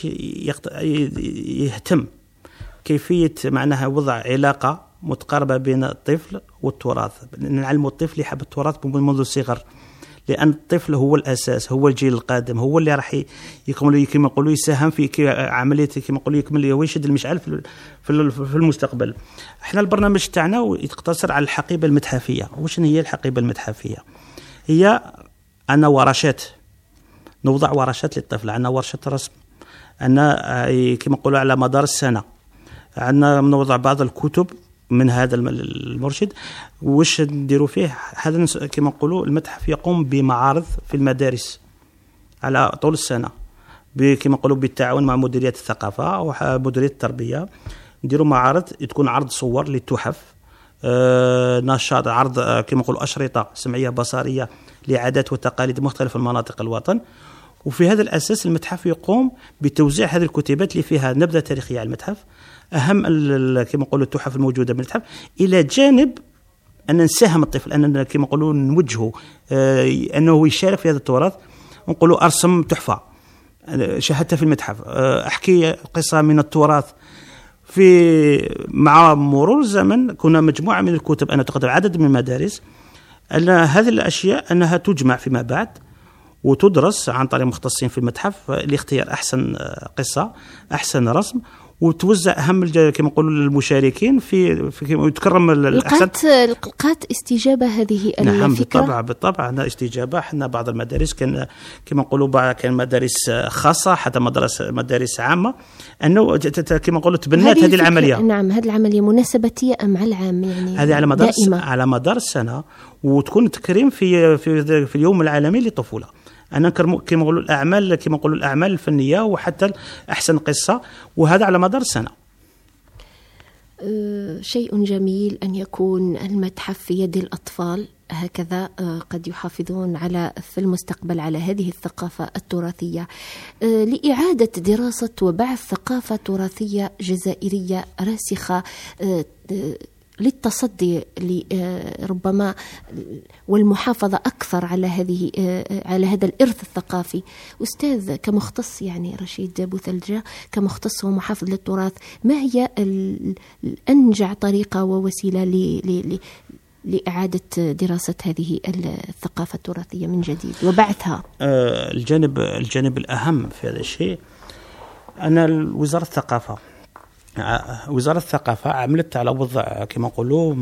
يهتم كيفية معناها وضع علاقة متقاربة بين الطفل والتراث، نعلم الطفل يحب التراث منذ الصغر، لأن الطفل هو الأساس، هو الجيل القادم، هو اللي راح كما يقولوا يساهم في عملية كما يقولوا يكمل ويشد المشعل في المستقبل. احنا البرنامج تاعنا يقتصر على الحقيبة المتحفية. وش هي الحقيبة المتحفية؟ هي أنا ورشات، نوضع ورشات للطفل، عندنا ورشة رسم، أنا كما يقولوا على مدار السنة عندنا نوضع بعض الكتب من هذا المرشد. وش نديروا فيه؟ هذا كما نقولوا المتحف يقوم بمعارض في المدارس على طول السنة، كما نقولوا بالتعاون مع مديرية الثقافة ومديرية التربية. نديروا معارض تكون عرض صور للتحف، نشاط عرض كما نقولوا أشرطة سمعية بصرية لعادات وتقاليد مختلف مناطق الوطن، وفي هذا الأساس المتحف يقوم بتوزيع هذه الكتيبات اللي فيها نبذة تاريخية على المتحف، أهم كما نقولوا التحف الموجودة بالمتحف، إلى جانب أن نساهم الطفل، أننا كما نقولوا نوجهه أنه يشارك في هذا التراث. نقولوا أرسم تحفة شاهدتها في المتحف، أحكي قصة من التراث. مع مرور الزمن كنا مجموعة من الكتب، أنا أعتقد عدد من المدارس، أن هذه الأشياء أنها تجمع فيما بعد وتدرس عن طريق مختصين في المتحف لاختيار أحسن قصة، أحسن رسم، وتوزع أهم كما نقولوا المشاركين في يتكرم الأحسن. لقات استجابة هذه نعم الفكرة؟ بالطبع عندنا استجابة. حنا بعض المدارس كان كما نقولوا كان مدارس خاصة حتى مدارس عامة، أنه كما نقولوا تبنات هذه العملية. نعم، هذه العملية مناسبة مع العام، يعني هذه على مدار السنة، وتكون تكريم في اليوم العالمي للطفولة. أنا كما نقولوا الأعمال الفنية وحتى أحسن قصة، وهذا على مدار السنة. شيء جميل أن يكون المتحف في يد الأطفال هكذا، قد يحافظون في المستقبل على هذه الثقافة التراثية، لإعادة دراسة وبعث ثقافة تراثية جزائرية راسخة، للتصدي ربما والمحافظة أكثر على هذا الإرث الثقافي. أستاذ كمختص، يعني رشيد بوثلجة كمختص ومحافظ للتراث، ما هي الأنجع طريقة ووسيلة لإعادة دراسة هذه الثقافة التراثية من جديد وبعثها؟ الجانب الأهم في هذا الشيء أن وزارة الثقافة عملت على وضع كما نقولوا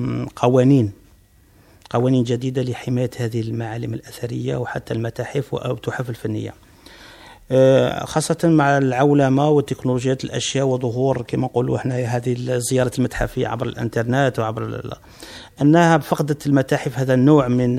قوانين جديدة لحماية هذه المعالم الأثرية وحتى المتاحف والتحف الفنية، خاصة مع العولمة وتكنولوجيات الأشياء وظهور كما نقولوا احنا هذه الزيارة المتحفية عبر الإنترنت وعبر أنها فقدت المتاحف هذا النوع من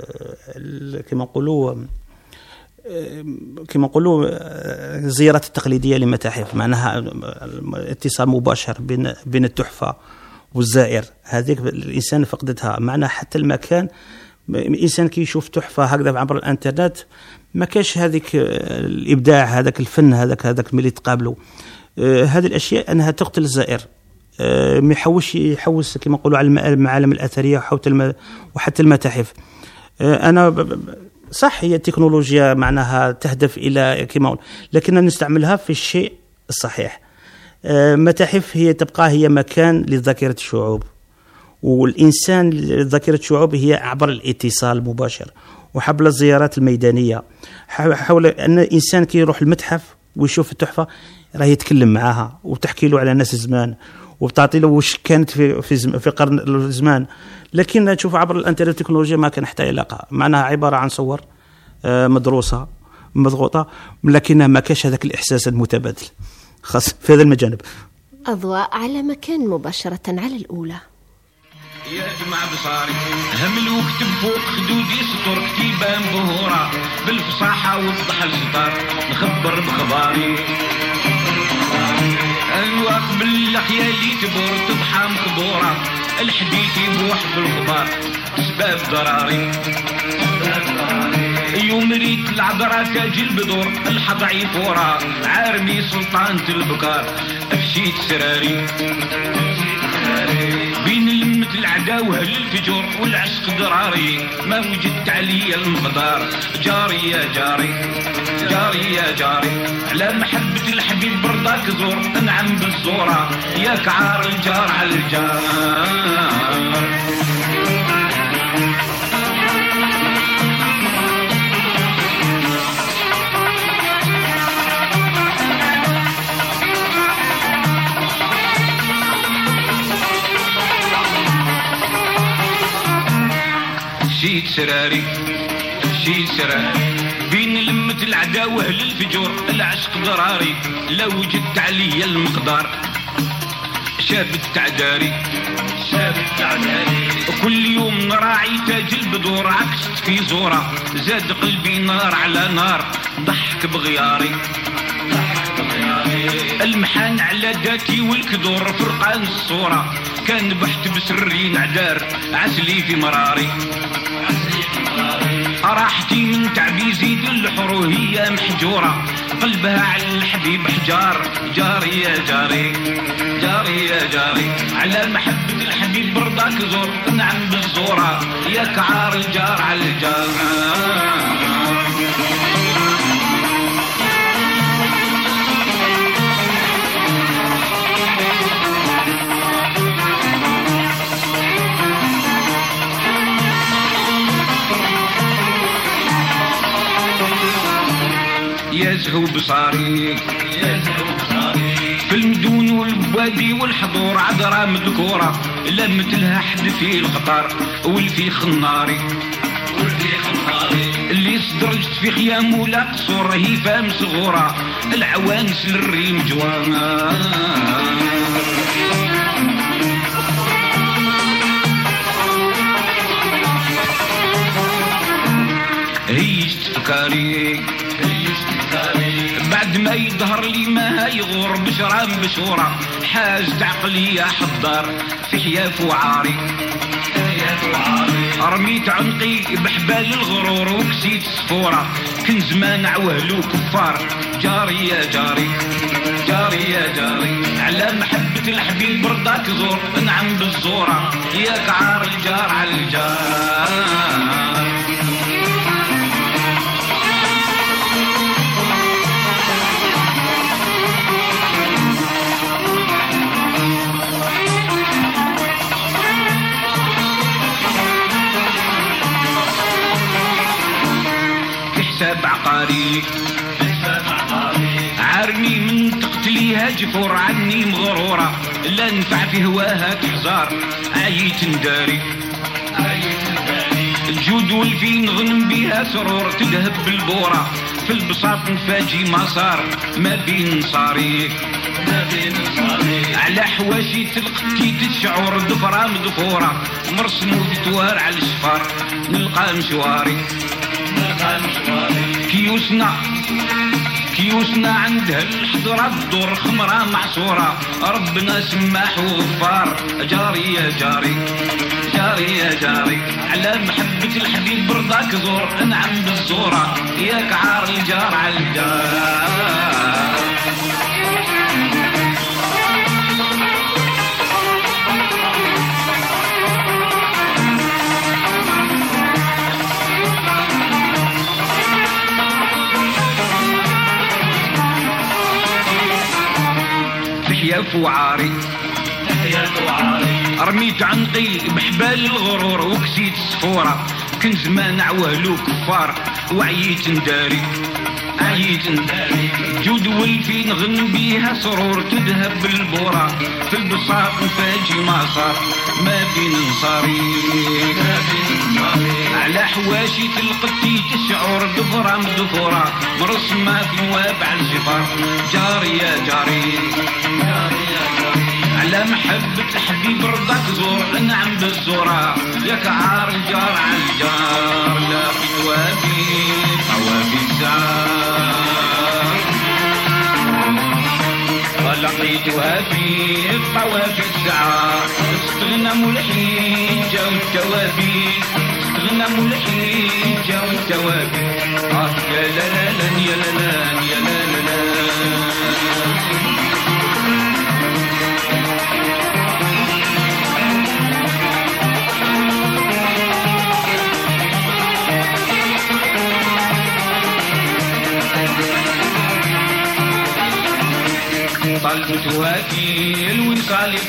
كما نقولوا الزيارات التقليدية للمتاحف، معناها اتصال مباشر بين التحفة والزائر. هذه الإنسان فقدتها، معناها حتى المكان الإنسان كي يشوف تحفة هكذا عبر الإنترنت ما كاش هذيك الإبداع، هذاك الفن، هذاك ملي تقابلوا. هذه الأشياء أنها تقتل الزائر، ما يحوس كما نقولوا على المعالم الأثرية وحتى المتاحف. أنا صح هي التكنولوجيا معناها تهدف إلى كما، لكننا نستعملها في الشيء الصحيح. متاحف هي مكان لذاكرة الشعوب، والإنسان ذاكرة الشعوب هي عبر الاتصال المباشر وحبل الزيارات الميدانية، حول أن الإنسان كي يروح المتحف ويشوف التحفة راه يتكلم معها وتحكي له على ناس زمان وبتعطي له وش كانت في قرن الزمان. لكن نشوف عبر الانترنت التكنولوجيا ما كان حتى علاقة، معناها عبارة عن صور مدروسة مضغوطة، لكنها ما كاش هذاك الإحساس المتبادل خاص في هذا المجانب. أضواء على مكان مباشرة على الأولى. يا جماعة بصاري همل وكتب فوق خدودي سطور كتيبة مبهورة بالفصاحة وضح السطر نخبر بخباري. أيوة قبل اللحية اللي تبور تضحى مخبورة الحديث يبوح بالخبار سباب ضراري. يوم ريت العذرة تاج البدور الحضعي فورة عارمي سلطانة البكار أفشيت سراري. بين المت العداوة للفجور والعشق ضراري ما وجدت علي المقدار جاري يا جاري جاري يا جاري على محبة الحبيب برضاك زور انعم بالصورة ياك عار الجار على الجار. مشيت سراري بين لمة العداوة للفجور العشق ضراري لو وجدت علي المقدار شابت تعداري كل يوم نراعي تاج البدور عكست في زورة زاد قلبي نار على نار ضحك بغياري. المحان على داتي والكدور فرقان الصورة كان بحت بسري نعدار عسلي في مراري. راحتي من تعبي زيد الحرو هي محجورة قلبها على الحبيب حجار جاري يا جاري جاري يا جاري على محبة الحبيب برضاك زور نعم بالزورة ياك عار الجار على الجار يزهو بصاري في المدون والبوادي والحضور عذرا مذكورة لا مثلها حد في الخطر والفي خناري اللي صدرجت في خيام ولا قصور هي فام صغورة العوانس للريم جوانا هيجت فكاري بعد ما يظهر لي ما يغور بشرام بشورة حاجت عقلي يا حضار في حياف وعاري رميت عنقي بحبال الغرور وكسيت صفورة كن زمان عوهلو كفار جاري يا جاري جاري يا جاري على محبة الحبيب برضاك زور نعم بالزورة ياك عار الجار على الجار حساب عقاري عارني من تقتليها جفور عني مغرورة لا نفع في هواها تحزار عييت نداري الجود والفين غنم بيها سرور تذهب بالبورة في البساط نفاجي ما صار ما بين صاري على حواشي تلقتي تشعر ظفرة مذفورة مرسمو بتوار على الشفار نلقى مشواري كيوسنا عندها الحضرة الدور خمرة معصورة ربنا سماح وغفار جاري يا جاري جاري يا جاري على محبة الحبيب برضاك زور انعم بالزورة ياك عار الجار على الجار حياف وعاري رميت عنقي بحبال الغرور وكسيت الصفورة كن زمان عوهلو كفار وعييت نداري عييت نداري جود والفين غن بيها سرور تذهب بالبورة في البساط نفاجي ما صار ما بين نصاري على حواشي تلقتي تشعر ظفرة مذفورة مرسمة في نواب على الجفار جاري يا جاري على محبة الحبيب رضاك زور نعم بالزورة ياك عار الجار على الجار لاقيت وافي طوافي السعار ولقيتها في طوافي السعار استغنى ملحين جاو التوابين استغنى ملحين جاو التوابين يا لا لا لا يا لا لا يا لا لا لا طلبتها في الوصال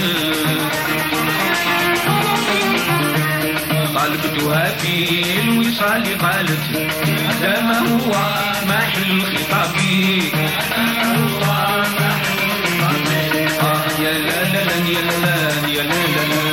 طلبتها في الوصال قالت هذا ما هو محل الخطاب يا لا لا لا يا لا يا لا لا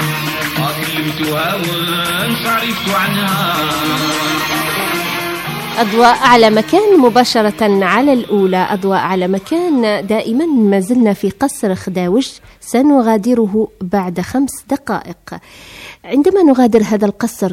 كلمتها وانصرفت عنها أضواء على مكان مباشرة على الأولى. أضواء على مكان دائما ما زلنا في قصر خداوج، سنغادره بعد 5 دقائق. عندما نغادر هذا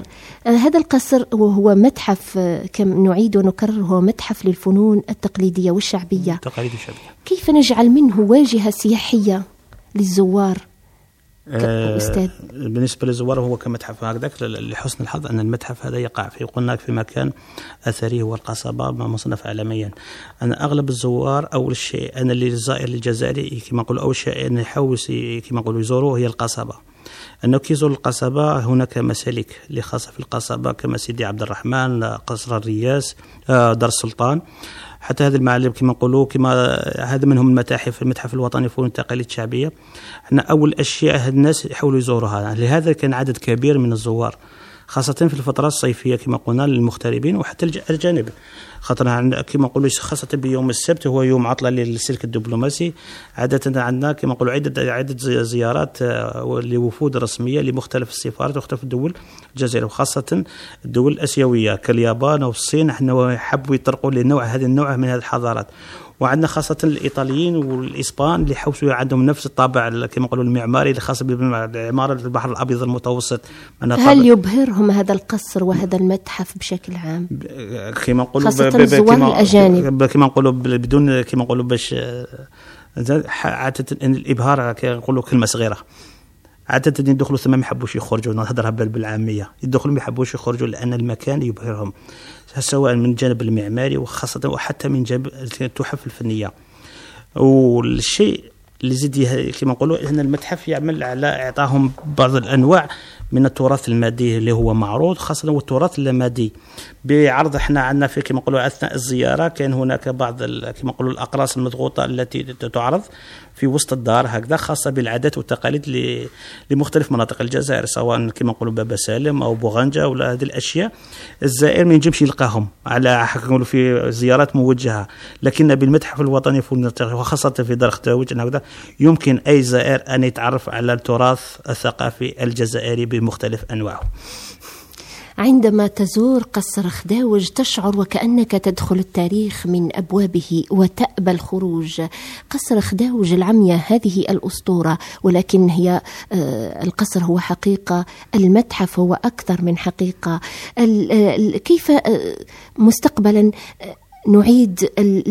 القصر وهو متحف، كم نعيد ونكرر، هو متحف للفنون التقليدية والشعبية. كيف نجعل منه واجهة سياحية للزوار؟ أستاذ، بالنسبة للزوار هو كمتحف هكذاك، لحسن الحظ أن المتحف هذا يقع في مكان أثري هو القصبة مصنف عالميا. أنا أغلب الزوار أول شيء أنا اللي الزائر الجزائري كما نقول أول شيء أن يحوس كما نقولوا يزوروه هي القصبة. أنه كيزور القصبة هناك مسالك اللي خاصة في القصبة كما سيدي عبد الرحمن، قصر الرياس، دار السلطان، حتى هذه المعالم كما نقولوا هذا منهم المتحف الوطني للفنون والتقاليد الشعبية. احنا أول أشياء الناس يحاولوا يزوروها، لهذا كان عدد كبير من الزوار خاصة في الفترة الصيفية كما قلنا للمغتربين وحتى الأجانب، خاطر كما نقولوا خاصة بيوم السبت هو يوم عطلة للسلك الدبلوماسي. عادة عندنا كما نقولوا عدة زيارات لوفود رسمية لمختلف السفارات ومختلف الدول الجزائرية، وخاصة الدول الآسيوية كاليابان والصين، احنا حبوا يطرقوا هذه النوع من هذه الحضارات. وعندنا خاصة الإيطاليين والإسبان اللي حوسوا عندهم نفس الطابع كما نقولوا المعماري اللي خاص بعمارة البحر الأبيض المتوسط. هل يبهرهم هذا القصر وهذا المتحف بشكل عام؟ كما نقولوا خاصة الزوار الأجانب كما نقولوا بدون كما نقولوا باش عادة إن الإبهار يقولوا كلمة صغيرة. عادة يدخلوا ثم ما يحبوش يخرجوا، نهضرها بالعامية، يدخلوا ما يحبوش يخرجوا لأن المكان يبهرهم سواء من الجانب المعماري وخاصة وحتى من جانب التحف الفنية. والشيء اللي زيد كما نقولوا ان المتحف يعمل على اعطاهم بعض الانواع من التراث المادي اللي هو معروض، خاصه هو التراث اللامادي بعرض. احنا عندنا في كما نقولوا اثناء الزياره كان هناك بعض كما نقولوا الاقراص المضغوطه التي تعرض في وسط الدار هكذا، خاصه بالعادات والتقاليد لمختلف مناطق الجزائر، سواء كما نقولوا بابا سالم او بوغنجه ولا هذه الاشياء. الزائر ما ينجمش يلقاهم على نقولوا في زيارات موجهه، لكن بالمتحف الوطني وخاصه في دار خداوج هكذا يمكن اي زائر ان يتعرف على التراث الثقافي الجزائري بمختلف انواعه. عندما تزور قصر خداوج تشعر وكأنك تدخل التاريخ من أبوابه وتأبى الخروج. قصر خداوج العمية هذه الأسطورة، ولكن هي القصر هو حقيقة، المتحف هو أكثر من حقيقة. كيف مستقبلا نعيد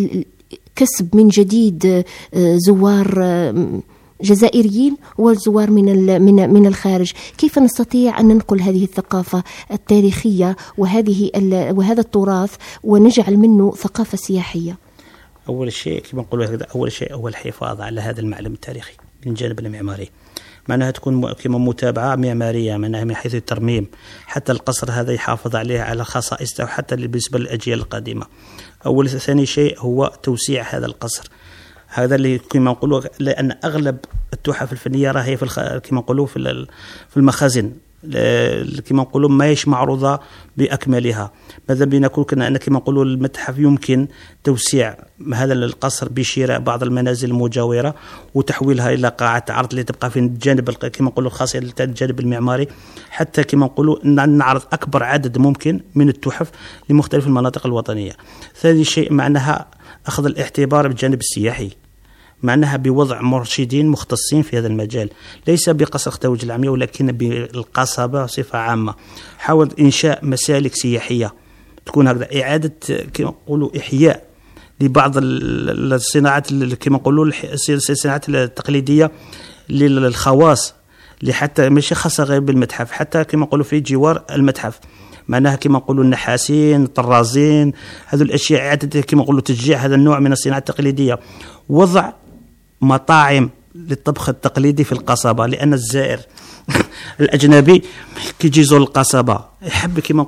كسب من جديد زوار جزائريين والزوار من الخارج؟ كيف نستطيع أن ننقل هذه الثقافة التاريخية وهذا التراث ونجعل منه ثقافة سياحية؟ أول شيء كما نقولوا هذا، أول شيء هو الحفاظ على هذا المعلم التاريخي من الجانب المعماري، معناها تكون كما متابعة معمارية معناها من حيث الترميم، حتى القصر هذا يحافظ عليه على خصائصه وحتى بالنسبة للأجيال القادمة. أول ثاني شيء هو توسيع هذا القصر، هذا اللي كما نقولوا، لأن أغلب التحف الفنية راهي كما نقولوا في المخازن كما نقولوا ماهيش معروضة بأكملها. ماذا بينا كنا كما نقولوا المتحف يمكن توسيع هذا القصر بشراء بعض المنازل المجاورة وتحويلها إلى قاعة عرض اللي تبقى في الجانب كما نقولوا خاصة الجانب المعماري، حتى كما نقولوا نعرض أكبر عدد ممكن من التحف لمختلف المناطق الوطنية. ثاني شيء معناها أخذ الاعتبار بالجانب السياحي، معناها بوضع مرشدين مختصين في هذا المجال، ليس بقصر خداوج العمية ولكن بالقصبة بصفة عامة. حاول إنشاء مسالك سياحية تكون هكذا، إعادة كما نقولوا إحياء لبعض الصناعات كما نقولوا الصناعات التقليدية للخواص، لحتى مش خاصة غير بالمتحف، حتى كما نقولوا في جوار المتحف، معناها كما نقولوا النحاسين، الطرازين، هذه الأشياء إعادة كما نقولوا تشجيع هذا النوع من الصناعة التقليدية. وضع مطاعم للطبخ التقليدي في القصبة، لأن الزائر الأجنبي كي يجي يزور القصبة يحب كما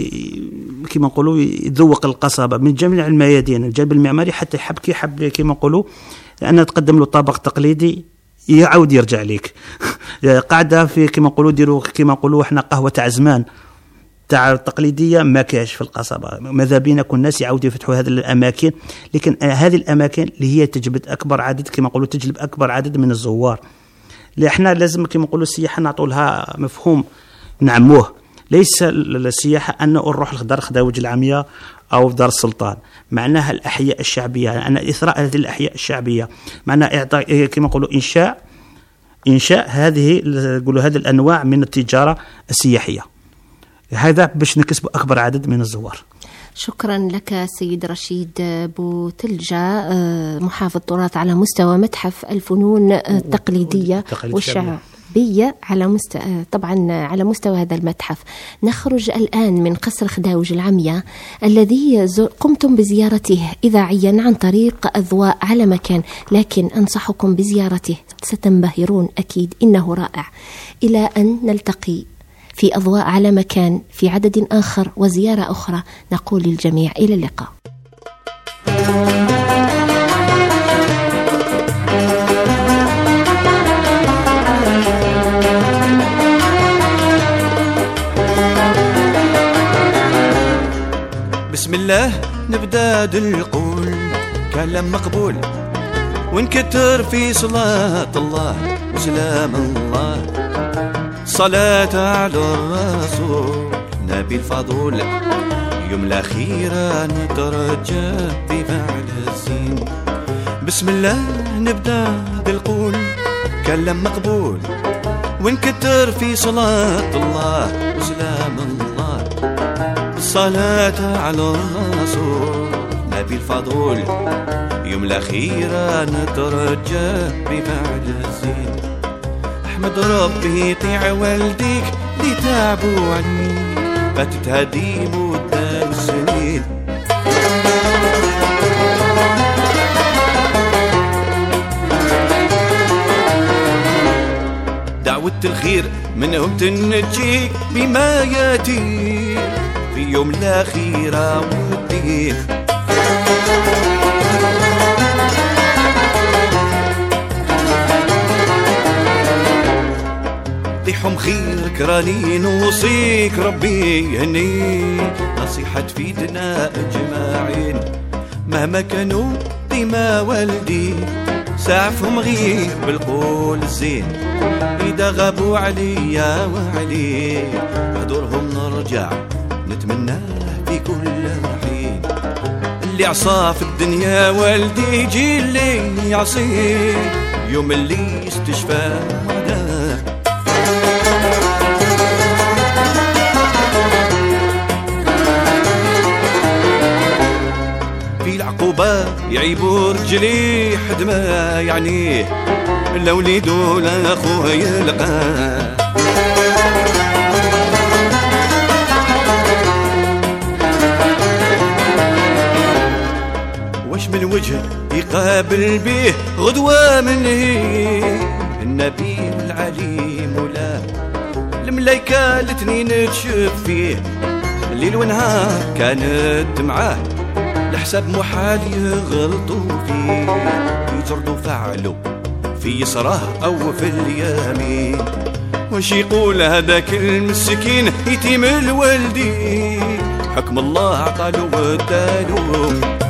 نقولوا يذوق القصبة من جميع الميادين، الجانب المعماري حتى يحب كما نقولوا لأن تقدم له طبق تقليدي يعود يرجع لك. قاعدة في كما نقولوا ديروا كما نقولوا احنا قهوة تاع زمان تاع التقليدية ما كاش في القصبة. ماذا بينا كل الناس يعودوا يفتحوا هذه الأماكن، لكن هذه الأماكن اللي هي تجلب أكبر عدد كما نقولوا تجلب أكبر عدد من الزوار، اللي احنا لازم كما نقولوا السياحة نعطوا لها مفهوم نعموه. ليس السياحة أن نروح لدار خداوج العمية أو دار السلطان، معناها الأحياء الشعبية، أن إثراء هذه الأحياء الشعبية، معناها إعطاء كما نقولوا إنشاء هذه الأنواع من التجارة السياحية، هذا باش نكسب أكبر عدد من الزوار. شكرا لك سيد رشيد بوتلجة، محافظ تراث على مستوى متحف الفنون التقليدية والشعبية طبعا على مستوى هذا المتحف. نخرج الآن من قصر خداوج العمياء الذي قمتم بزيارته إذاعيا عن طريق أضواء على مكان، لكن أنصحكم بزيارته، ستنبهرون أكيد، إنه رائع. إلى أن نلتقي في أضواء على مكان في عدد آخر وزيارة أخرى، نقول للجميع إلى اللقاء. بسم الله نبدأ القول كلام مقبول، ونكتر في صلاة الله وسلام الله، صلاة على الرسول نبي الفضول، يوم الأخيرة نترجى بفعل الزين. بسم الله نبدأ بالقول كلام مقبول، ونكتر في صلاة الله وسلام الله، صلاة على الرسول نبي الفضول، يوم الأخيرة نترجى بفعل الزين. احمد ربي يطيع والديك اللي تعبوا عني، فاتت هدي مدة السنين. دعوة الخير منهم تنجيك بما ياتي في يوم الأخيرة والدين. طيحهم خيرك راني نوصيك ربي يهني، نصيحة تفيدنا أجمعين مهما كانوا ديما والدي، سعفهم غير بالقول الزين، إذا غابوا عليا وعليك حضورهم نرجع نتمناه في كل حين. اللي عصاه في الدنيا والدي يجي اللي يعصيه يوم اللي يستشفى وعداه. في العقوبة يعيبوا رجلي حد ما يعنيه، لا وليدو لا أخوه يلقاه. واش من وجه يقابل بيه غدوة من هي، النبي العليم ولا الملايكة الاثنين تشوف فيه، الليل ونهار كانت معاه، الحساب محال يغلطوا فيه، يجردوا فعلوا في يسره أو في اليمين. واش يقول هذاك المسكين يتيم الوالدين، حكم الله عطالو ودالو.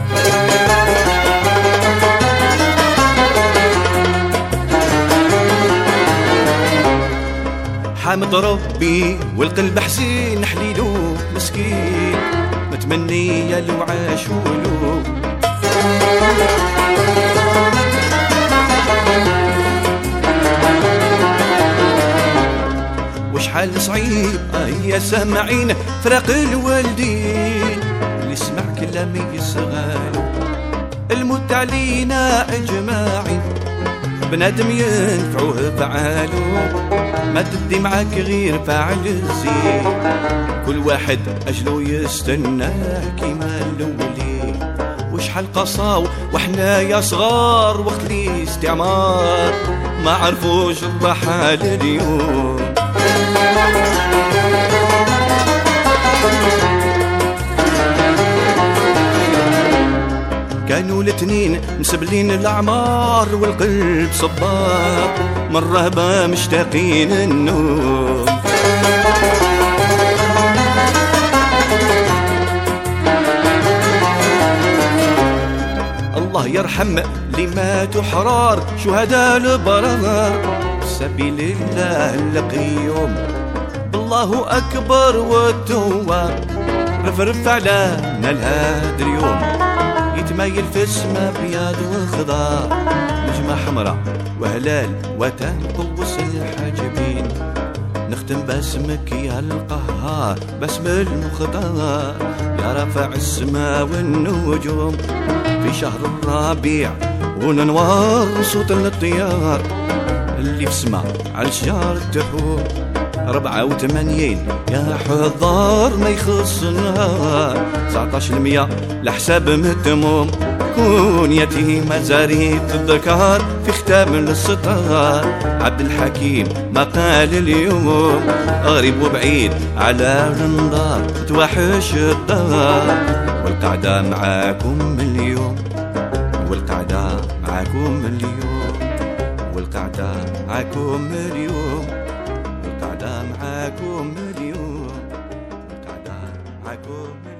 حامد ربي والقلب حزين حليلو مسكين، متمني لو عاشولو. وشحال صعيب يا سامعين فراق الوالدين، اللي سمع كلامي يصغالو، الموت علينا اجمعين، بنادم ينفعوه فعالو، ما تدي معاك غير فعل الزين، كل واحد أجلو يستناه كيما الأولي. وشحال قصاو وحنا يا صغار وقت الاستعمار، ما عرفوش الراحة اليوم. كانوا الاثنين مسبلين الأعمار والقلب صبار، من رهبة مشتاقين النوم. الله يرحم اللي ماتوا حرار شهداء البرار، سبيل الله القيوم بالله أكبر والتواب، رفرف علينا لهذا اليوم يتميل في السما بياض وخضار نجمة حمراء وهلال وتان قوس الحاجبين نختم باسمك يا القهار باسم المختار يا رافع السما والنجوم في شهر الربيع وننوار صوت الطيار اللي في سما على الشجار تحوم 84 يا حضار ما يخص النهار 19% لحساب متموم كون يتيم زاريت الذكر في ختام الستار عبد الحكيم ما قال اليوم غريب وبعيد على النظار توحش الدار والقعدة معاكم اليوم والقعدة معاكم اليوم والقعدة معاكم اليوم والقعدة معاكم اليوم والقعدة معاكم